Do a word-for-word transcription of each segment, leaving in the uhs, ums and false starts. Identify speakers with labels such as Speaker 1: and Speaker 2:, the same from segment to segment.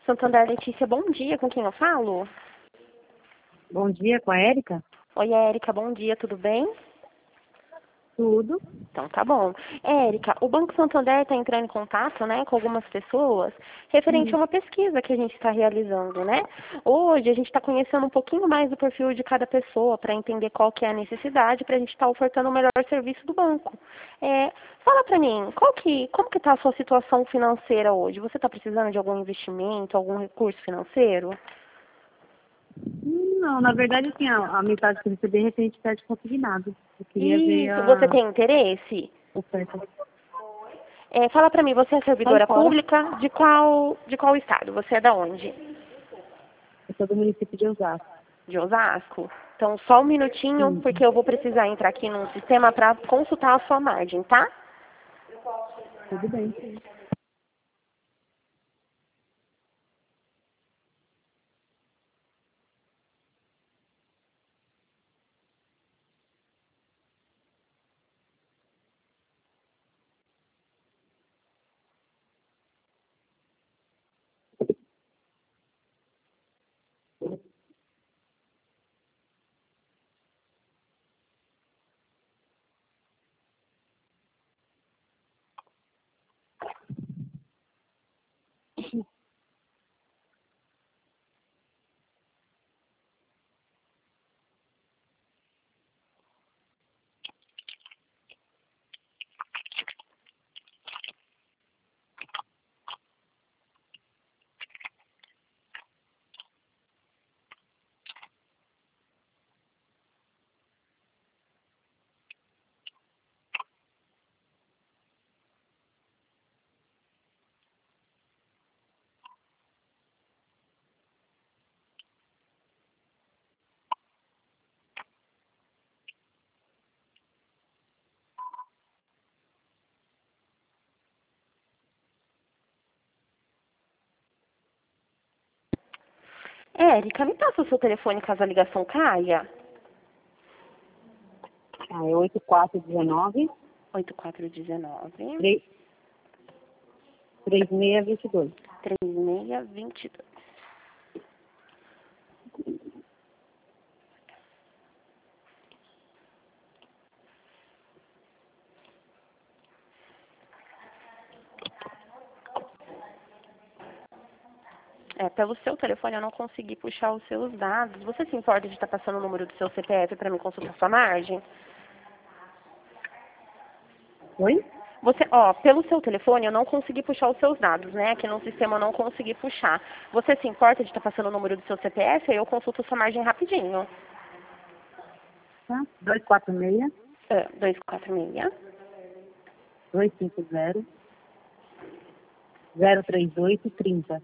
Speaker 1: Santander, Letícia, bom dia. Com quem eu falo?
Speaker 2: Bom dia, com a Érica?
Speaker 1: Oi, Érica, bom dia, tudo bem?
Speaker 2: Tudo.
Speaker 1: Então, tá bom. Érica, o Banco Santander está entrando em contato, né, com algumas pessoas referente a uma pesquisa que a gente está realizando, né? Hoje a gente está conhecendo um pouquinho mais do perfil de cada pessoa para entender qual que é a necessidade para a gente estar ofertando o melhor serviço do banco. É, fala para mim, qual que, como que está a sua situação financeira hoje? Você está precisando de algum investimento, algum recurso financeiro?
Speaker 2: Não, na verdade, assim, a, a mensagem que eu recebi é referente a de consignado. Eu queria ver
Speaker 1: Isso, você
Speaker 2: a
Speaker 1: tem interesse?
Speaker 2: oferta.
Speaker 1: É, fala para mim, você é
Speaker 2: Sai
Speaker 1: servidora
Speaker 2: fora.
Speaker 1: pública de qual, de qual estado? Você é da onde?
Speaker 2: Eu sou do município de Osasco.
Speaker 1: De Osasco? Então, só um minutinho,
Speaker 2: Sim,
Speaker 1: porque eu vou precisar entrar aqui num sistema para consultar a sua margem, tá?
Speaker 2: tudo bem.
Speaker 1: Érica, me passa o seu telefone caso a ligação caia.
Speaker 2: Ah, é oito quatro um nove,
Speaker 1: oito quatro um nove,
Speaker 2: três seis dois dois.
Speaker 1: três seis dois dois. É, pelo seu telefone eu não consegui puxar os seus dados. Você se importa de estar passando o número do seu C P F para me consultar sua margem?
Speaker 2: Oi?
Speaker 1: Você, ó, pelo seu telefone eu não consegui puxar os seus dados, né? Aqui no sistema eu não consegui puxar. Você se importa de estar passando o número do seu C P F? Aí eu consulto sua margem rapidinho.
Speaker 2: Tá? dois quatro seis,
Speaker 1: Ah, dois quatro seis,
Speaker 2: dois cinco zero, zero três oito, trinta.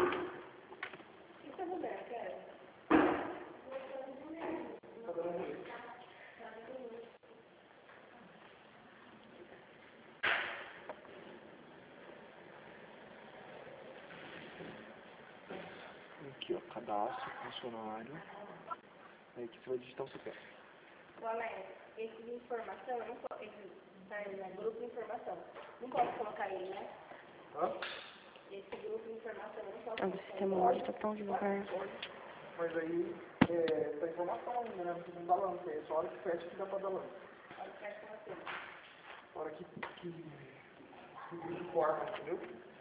Speaker 3: Aqui, ó, cadastro, funcionário. Aí aqui você vai digitar o C P F.
Speaker 1: Alex, esse de informação, eu não posso, esse tá, né, grupo de informação, não posso colocar ele, né?
Speaker 3: Hã?
Speaker 1: Esse grupo de informação, eu não posso colocar. O sistema hoje tá tão devagar.
Speaker 3: Mas aí, é, tá informação ainda, né? Não precisa dar lance. É só a hora que fecha que dá pra dar lance. A hora que, que, que informa, entendeu?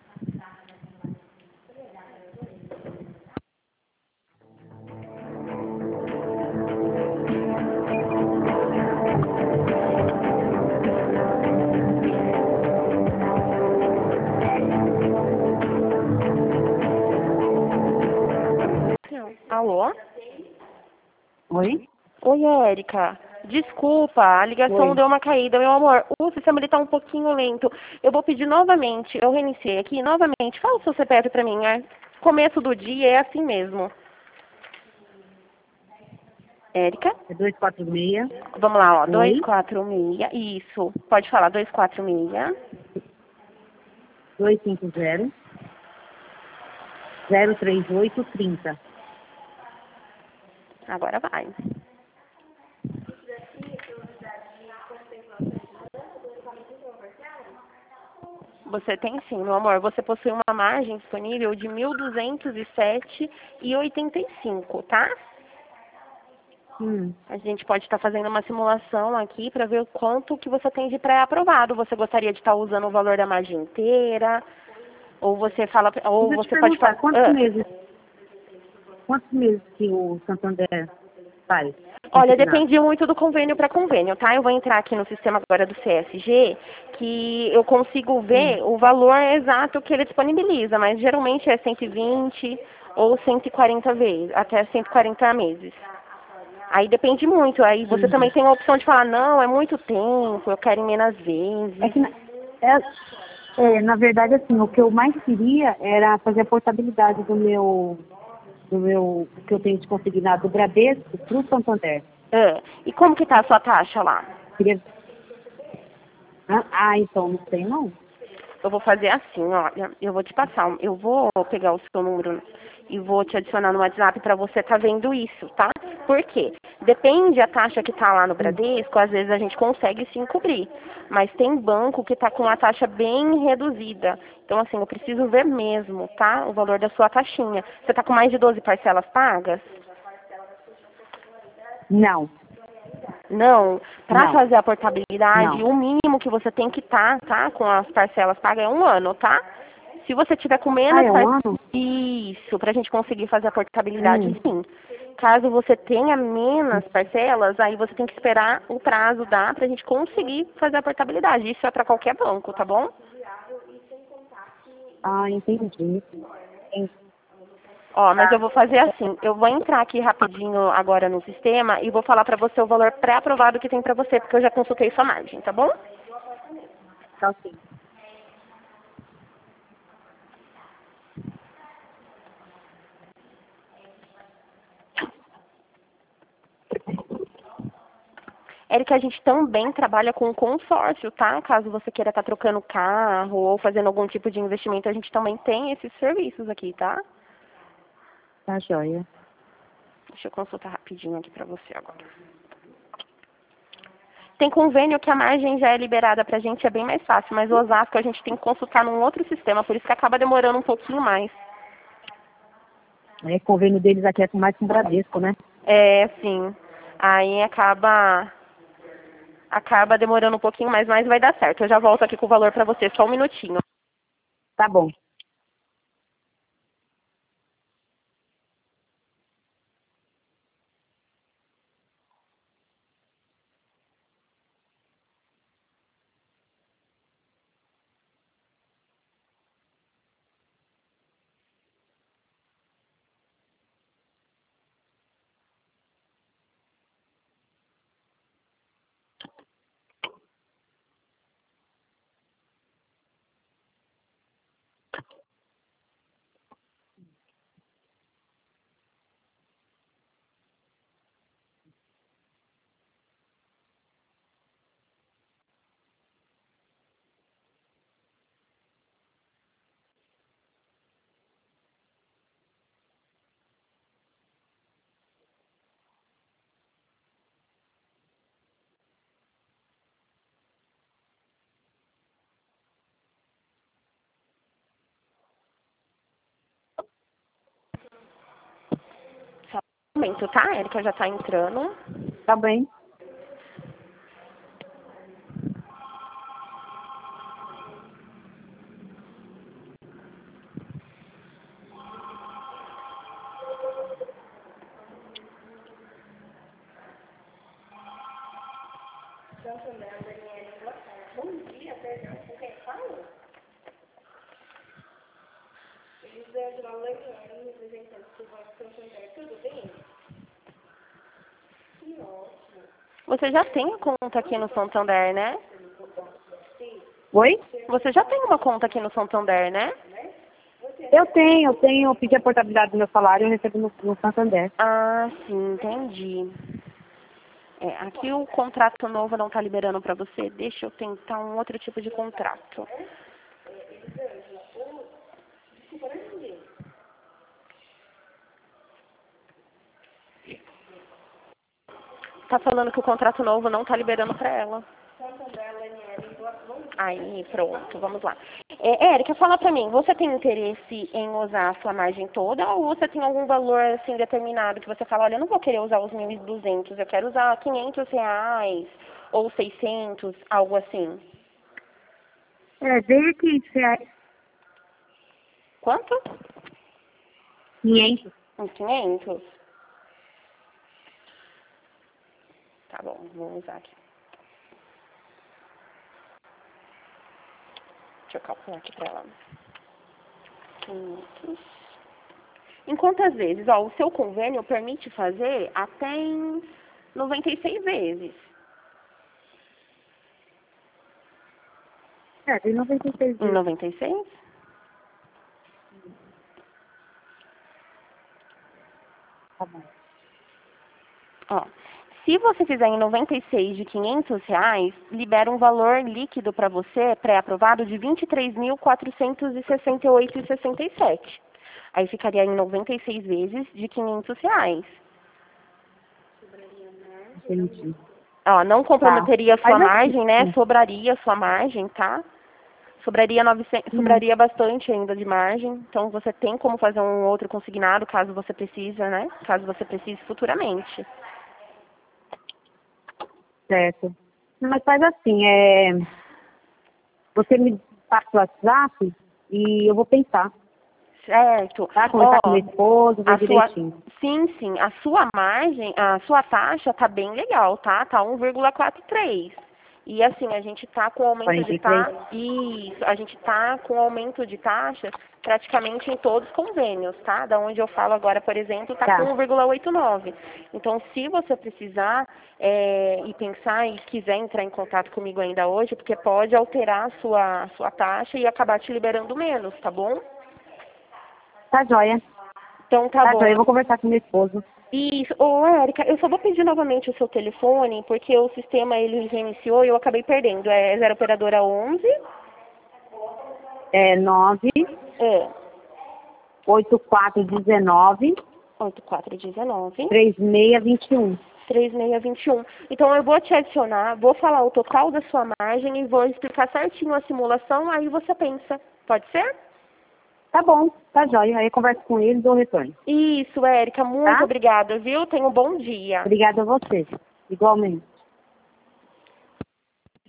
Speaker 1: Não. Alô?
Speaker 2: Oi?
Speaker 1: Oi, Érica. Desculpa, a ligação
Speaker 2: Oi.
Speaker 1: deu uma caída, meu amor. O sistema ele tá um pouquinho lento. Eu vou pedir novamente, eu reiniciei aqui, novamente. Fala o seu C P F pra mim, né? Começo do dia é assim mesmo. Érica?
Speaker 2: É dois quatro seis,
Speaker 1: Vamos lá, ó. dois
Speaker 2: oi,
Speaker 1: quatro seis. Isso. Pode falar, dois quatro seis.
Speaker 2: dois cinco zero, zero três oito, trinta.
Speaker 1: Agora vai. Você tem sim, meu amor. Você possui uma margem disponível de mil duzentos e sete reais e oitenta e cinco centavos, tá?
Speaker 2: Hum.
Speaker 1: A gente pode estar fazendo uma simulação aqui para ver o quanto que você tem de pré-aprovado. Você gostaria de estar usando o valor da margem inteira? Ou você fala, ou
Speaker 2: Deixa eu te
Speaker 1: você pode
Speaker 2: perguntar,
Speaker 1: falar.
Speaker 2: quantos
Speaker 1: Ah,
Speaker 2: meses, quantos meses que o Santander faz?
Speaker 1: olha,
Speaker 2: Consignado?
Speaker 1: depende muito do convênio para convênio, tá? Eu vou entrar aqui no sistema agora do C S G, que eu consigo ver o valor exato que ele disponibiliza, mas geralmente é cento e vinte ou cento e quarenta vezes, até cento e quarenta meses. Aí depende muito, aí você
Speaker 2: Uhum.
Speaker 1: também tem a opção de falar, não, é muito tempo, eu quero em menos vezes.
Speaker 2: É que, na- é, é, na verdade, assim, o que eu mais queria era fazer a portabilidade do meu, do meu, que eu tenho de consignado do Bradesco para o Santander.
Speaker 1: É. E como que tá a sua taxa lá?
Speaker 2: Queria... Ah, ah, então, não sei não.
Speaker 1: Eu vou fazer assim, olha, eu vou te passar, um- eu vou pegar o seu número e vou te adicionar no WhatsApp para você estar vendo isso, tá? Por quê? Depende a taxa que tá lá no
Speaker 2: Hum.
Speaker 1: Bradesco, às vezes a gente consegue sim cobrir, mas tem banco que tá com uma taxa bem reduzida. Então, assim, eu preciso ver mesmo, tá? O valor da sua taxinha. Você tá com mais de doze parcelas pagas?
Speaker 2: Não,
Speaker 1: Não, para
Speaker 2: não,
Speaker 1: fazer a portabilidade,
Speaker 2: não.
Speaker 1: o mínimo que você tem que estar, tá, com as parcelas pagas é um ano, tá? Se você tiver com
Speaker 2: Ah,
Speaker 1: menos
Speaker 2: é um
Speaker 1: parcelas,
Speaker 2: ano?
Speaker 1: isso, para a gente conseguir fazer a portabilidade,
Speaker 2: Hum.
Speaker 1: sim. Caso você tenha menos parcelas, aí você tem que esperar o prazo dar para a gente conseguir fazer a portabilidade. Isso é para qualquer banco, tá bom?
Speaker 2: Ah, entendi. Entendi.
Speaker 1: Ó, mas eu vou fazer assim, eu vou entrar aqui rapidinho agora no sistema e vou falar para você o valor pré-aprovado que tem para você, porque eu já consultei sua margem, tá bom?
Speaker 2: Tá ok.
Speaker 1: Érica, a gente também trabalha com consórcio, tá? Caso você queira estar trocando carro ou fazendo algum tipo de investimento, a gente também tem esses serviços aqui, tá?
Speaker 2: Tá joia.
Speaker 1: Deixa eu consultar rapidinho aqui pra você agora. Tem convênio que a margem já é liberada pra gente, é bem mais fácil, mas o Osasco a gente tem que consultar num outro sistema, por isso que acaba demorando um pouquinho mais.
Speaker 2: É, convênio deles aqui é com mais com o Bradesco, né?
Speaker 1: É, sim. Aí acaba acaba demorando um pouquinho mais, mas vai dar certo. Eu já volto aqui com o valor pra você, só um minutinho.
Speaker 2: Tá bom.
Speaker 1: Só um momento, tá? A Erika já tá entrando.
Speaker 2: Tá bem.
Speaker 1: Você já tem a conta aqui no Santander, né?
Speaker 2: Oi?
Speaker 1: Você já tem uma conta aqui no Santander, né?
Speaker 2: Eu tenho, eu tenho, eu pedi a portabilidade do meu salário e eu recebo no, no Santander.
Speaker 1: Ah, sim, entendi. É, aqui o contrato novo não está liberando para você. Deixa eu tentar um outro tipo de contrato. Tá falando que o contrato novo não está liberando para ela. Aí, pronto, vamos lá. É, Érica, fala pra mim, você tem interesse em usar a sua margem toda ou você tem algum valor assim determinado que você fala, olha, eu não vou querer usar os mil e duzentos, eu quero usar quinhentos reais ou seiscentos, algo assim?
Speaker 2: É, veja que reais,
Speaker 1: Quanto?
Speaker 2: quinhentos.
Speaker 1: Uns quinhentos? Tá bom, vou usar aqui. Deixa eu calcular aqui pra ela. quinhentos. Em quantas vezes? Ó, o seu convênio permite fazer até em noventa e seis vezes.
Speaker 2: É, tem noventa e seis
Speaker 1: Em
Speaker 2: vezes.
Speaker 1: noventa e seis?
Speaker 2: Tá bom.
Speaker 1: Ó, se você fizer em noventa e seis de quinhentos reais, libera um valor líquido para você, pré-aprovado, de vinte e três mil quatrocentos e sessenta e oito reais e sessenta e sete centavos. Aí ficaria em noventa e seis vezes de quinhentos reais.
Speaker 2: Entendi.
Speaker 1: Ó, não
Speaker 2: Tá.
Speaker 1: comprometeria a sua
Speaker 2: Mas assim,
Speaker 1: margem, né? Sobraria a sua margem, tá? Sobraria novecentos,
Speaker 2: hum,
Speaker 1: sobraria bastante ainda de margem. Então você tem como fazer um outro consignado caso você precise, né? Caso você precise futuramente.
Speaker 2: certo. Mas faz assim, é, você me passa o WhatsApp e eu vou pensar,
Speaker 1: Certo.
Speaker 2: tá? Conversar com
Speaker 1: Ó,
Speaker 2: meu esposo, ver
Speaker 1: a sua,
Speaker 2: direitinho.
Speaker 1: sim, sim, a sua margem, a sua taxa tá bem legal, tá? Tá um vírgula quarenta e três. E assim, a gente tá com aumento
Speaker 2: quarenta
Speaker 1: de
Speaker 2: e três?
Speaker 1: taxa, isso, a gente tá com aumento de taxa praticamente em todos os convênios, tá? Da onde eu falo agora, por exemplo, tá com
Speaker 2: Tá.
Speaker 1: um vírgula oitenta e nove. Então, se você precisar é, e pensar e quiser entrar em contato comigo ainda hoje, porque pode alterar a sua, a sua taxa e acabar te liberando menos, tá bom?
Speaker 2: Tá joia.
Speaker 1: Então tá
Speaker 2: Tá
Speaker 1: bom.
Speaker 2: joia, eu vou conversar com meu esposo.
Speaker 1: Isso. Ô, Érica, eu só vou pedir novamente o seu telefone, porque o sistema ele reiniciou e eu acabei perdendo. É zero operadora onze,
Speaker 2: É nove
Speaker 1: é,
Speaker 2: oito quatro um nove
Speaker 1: oito quatro um nove,
Speaker 2: três seis dois um.
Speaker 1: três seis dois um. Então eu vou te adicionar, vou falar o total da sua margem e vou explicar certinho a simulação, aí você pensa. Pode ser?
Speaker 2: Tá bom, tá joia. Aí eu converso com ele e dou retorno.
Speaker 1: Isso, Érica, muito
Speaker 2: Tá?
Speaker 1: obrigada, viu? Tenha um bom dia.
Speaker 2: Obrigada a você. Igualmente.